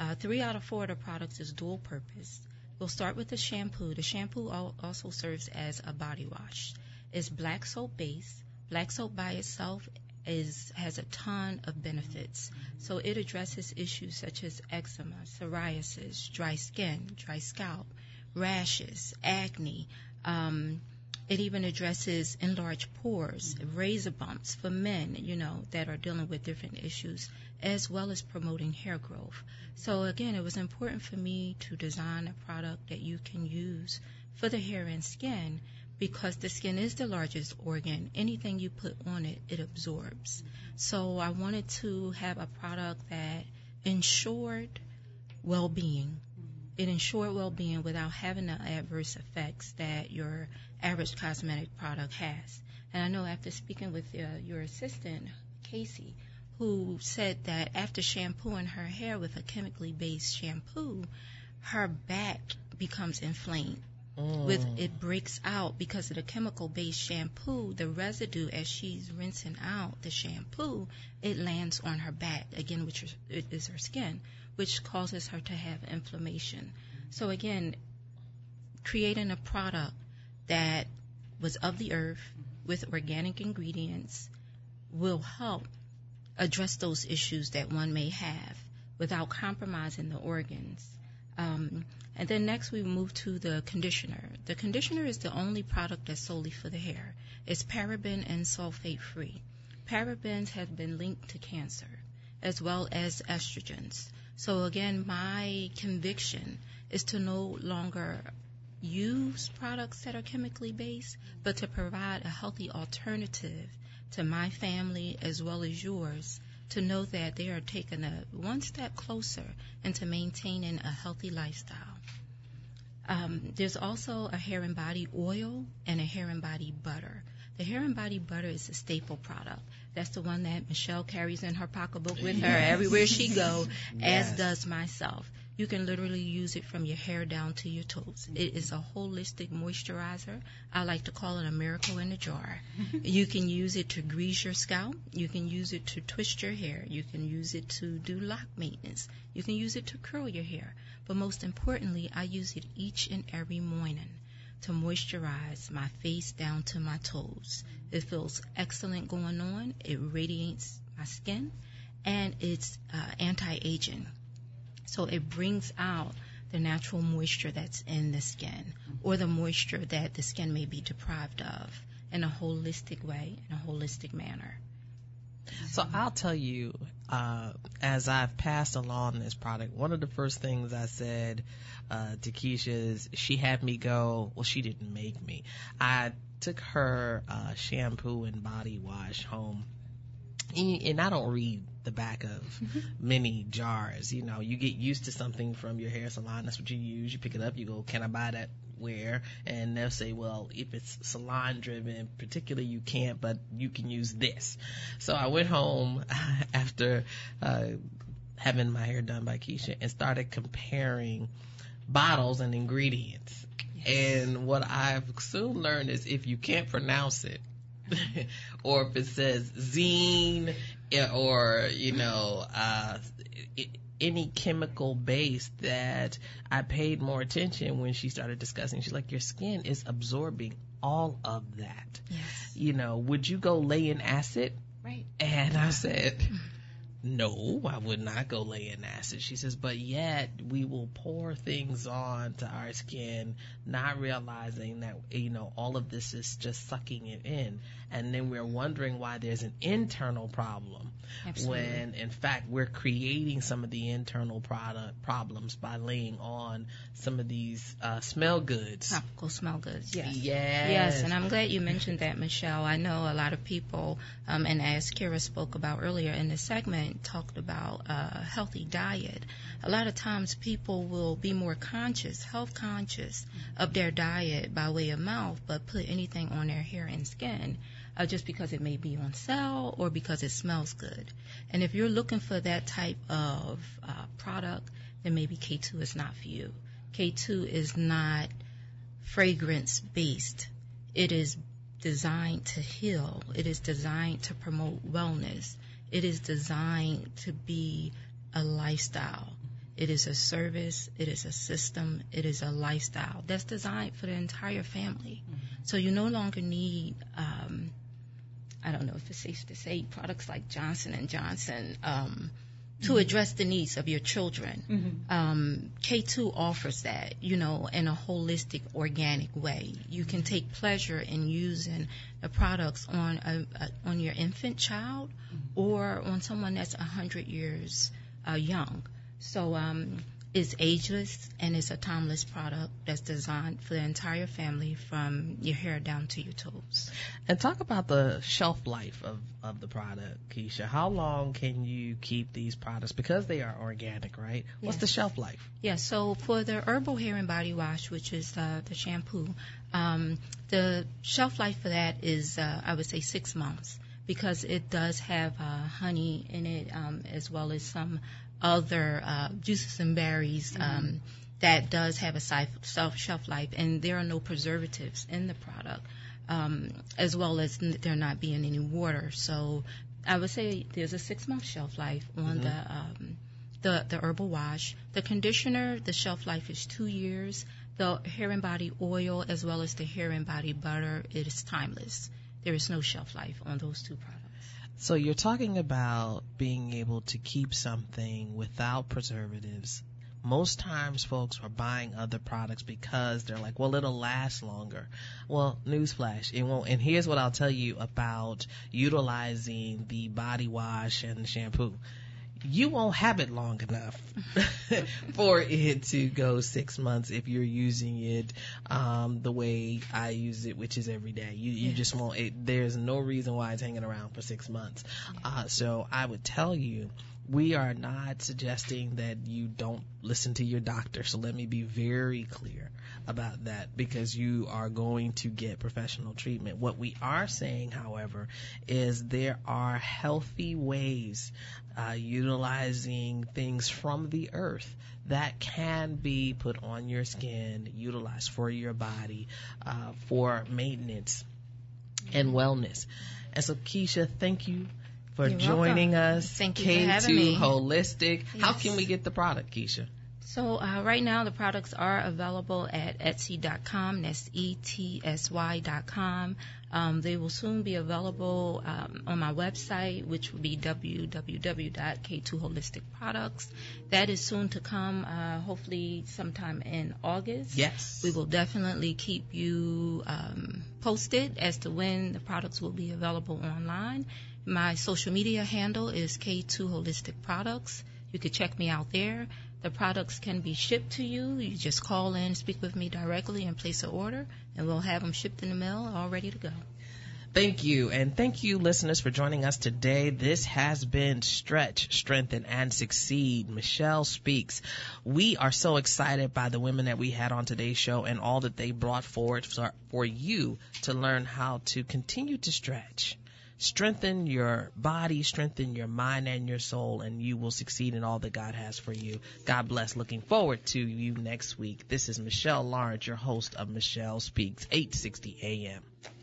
Uh, three out of four of the products is dual purpose. We'll start with the shampoo. The shampoo al- also serves as a body wash. It's black soap based. Black soap by itself is has a ton of benefits. So it addresses issues such as eczema, psoriasis, dry skin, dry scalp, rashes, acne. Um, it even addresses enlarged pores, razor bumps for men, you know, that are dealing with different issues, as well as promoting hair growth. So again, it was important for me to design a product that you can use for the hair and skin, because the skin is the largest organ. Anything you put on it, it absorbs. So I wanted to have a product that ensured well-being. It ensured well-being without having the adverse effects that your average cosmetic product has. And I know after speaking with uh, your assistant, Casey, who said that after shampooing her hair with a chemically based shampoo, her back becomes inflamed. Mm. With it breaks out because of the chemical based shampoo. The residue, as she's rinsing out the shampoo, it lands on her back again, which is, it is her skin, which causes her to have inflammation. So again, creating a product that was of the earth with organic ingredients will help address those issues that one may have without compromising the organs. Um, and then next we move to the conditioner. The conditioner is the only product that's solely for the hair. It's paraben and sulfate free. Parabens have been linked to cancer as well as estrogens. So again, my conviction is to no longer use products that are chemically based, but to provide a healthy alternative to my family as well as yours, to know that they are taking a one step closer into maintaining a healthy lifestyle. Um, there's also a hair and body oil and a hair and body butter. The hair and body butter is a staple product. That's the one that Michelle carries in her pocketbook with her Yes. everywhere she goes, Yes. as does myself. You can literally use it from your hair down to your toes. It is a holistic moisturizer. I like to call it a miracle in a jar. You can use it to grease your scalp. You can use it to twist your hair. You can use it to do lock maintenance. You can use it to curl your hair. But most importantly, I use it each and every morning to moisturize my face down to my toes. It feels excellent going on. It radiates my skin, and it's uh, anti-aging. So it brings out the natural moisture that's in the skin, or the moisture that the skin may be deprived of, in a holistic way, in a holistic manner. So I'll tell you, uh, as I've passed along this product, one of the first things I said uh, to Keisha is she had me go, well, she didn't make me. I took her uh, shampoo and body wash home, and, and I don't read the back of many jars. You know, you get used to something from your hair salon. That's what you use. You pick it up. You go, can I buy that? Where? And they'll say, well, if it's salon driven, particularly you can't, but you can use this. So I went home after uh, having my hair done by Keisha and started comparing bottles and ingredients. Yes. And what I've soon learned is if you can't pronounce it, or if it says zine, or, you know, uh, it, any chemical base, that I paid more attention when she started discussing. She's like, your skin is absorbing all of that. Yes. You know, would you go lay in acid? Right. And I said, no, I would not go lay in acid. She says, but yet we will pour things on to our skin, not realizing that, you know, all of this is just sucking it in. And then we're wondering why there's an internal problem. Absolutely. When in fact we're creating some of the internal product problems by laying on some of these uh, smell goods. Topical smell goods, yes. Yes. Yes, and I'm glad you mentioned that, Michelle. I know a lot of people, um, and as Kira spoke about earlier in the segment, talked about a uh, healthy diet. A lot of times people will be more conscious, health conscious of their diet by way of mouth, but put anything on their hair and skin uh, just because it may be on sale or because it smells good. And if you're looking for that type of uh, product, then maybe K two is not for you. K two is not fragrance based. It is designed to heal. It is designed to promote wellness. It is designed to be a lifestyle. It is a service. It is a system. It is a lifestyle that's designed for the entire family. Mm-hmm. So you no longer need, um, I don't know if it's safe to say, products like Johnson and Johnson um, to mm-hmm. address the needs of your children. Mm-hmm. Um, K two offers that, you know, in a holistic, organic way. You can take pleasure in using the products on a, a on your infant child mm-hmm. or on someone that's one hundred years uh, young. So um, it's ageless and it's a timeless product that's designed for the entire family from your hair down to your toes. And talk about the shelf life of, of the product, Keisha. How long can you keep these products? Because they are organic, right? What's yes. the shelf life? Yeah, so for the Herbal Hair and Body Wash, which is uh, the shampoo, um, the shelf life for that is, uh, I would say, six months because it does have uh, honey in it um, as well as some other uh, juices and berries um, mm-hmm. that does have a self shelf life, and there are no preservatives in the product, um, as well as n- there not being any water. So I would say there's a six month shelf life on mm-hmm. the um, the the herbal wash. The conditioner, the shelf life is two years. The hair and body oil, as well as the hair and body butter, it is timeless. There is no shelf life on those two products. So you're talking about being able to keep something without preservatives. Most times folks are buying other products because they're like, well, it'll last longer. Well, newsflash, it won't. And here's what I'll tell you about utilizing the body wash and the shampoo. You won't have it long enough for it to go six months if you're using it um, the way I use it, which is every day. You you yes. just won't. It, there's no reason why it's hanging around for six months. Uh, so I would tell you, we are not suggesting that you don't listen to your doctor. So let me be very clear about that, because you are going to get professional treatment. What we are saying, however, is there are healthy ways uh, utilizing things from the earth that can be put on your skin, utilized for your body, uh, for maintenance and wellness. And so, Keisha, thank you for You're joining welcome. us. Thank you K two for having me. Holistic. Yes. How can we get the product, Keisha? So uh, right now the products are available at etsy dot com. That's E T S Y dot com. Um, they will soon be available um, on my website, which will be w w w dot k two holistic products. That is soon to come, uh, hopefully sometime in August. Yes. We will definitely keep you um, posted as to when the products will be available online. My social media handle is K two Holistic Products. You can check me out there. The products can be shipped to you. You just call in, speak with me directly, and place an order, and we'll have them shipped in the mail, all ready to go. Thank you, and thank you, listeners, for joining us today. This has been Stretch, Strengthen, and Succeed. Michelle Speaks. We are so excited by the women that we had on today's show and all that they brought forward for, for you to learn how to continue to stretch. Strengthen your body, strengthen your mind and your soul, and you will succeed in all that God has for you. God bless. Looking forward to you next week. This is Michelle Lawrence, your host of Michelle Speaks, eight sixty A M.